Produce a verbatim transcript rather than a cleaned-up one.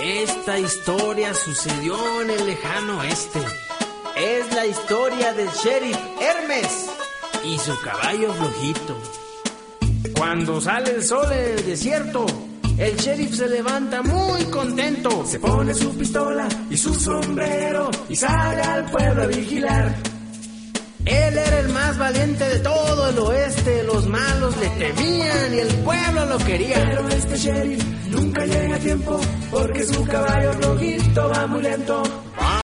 Esta historia sucedió en el lejano oeste. Es la historia del sheriff Hermes y su caballo flojito. Cuando sale el sol en el desierto, el sheriff se levanta muy contento. Se pone su pistola y su sombrero y sale al pueblo a vigilar. Él era el más valiente de todo el oeste. Los malos le temían y el pueblo lo quería. Pero este sheriff nunca llega a tiempo porque su caballo flojito va muy lento.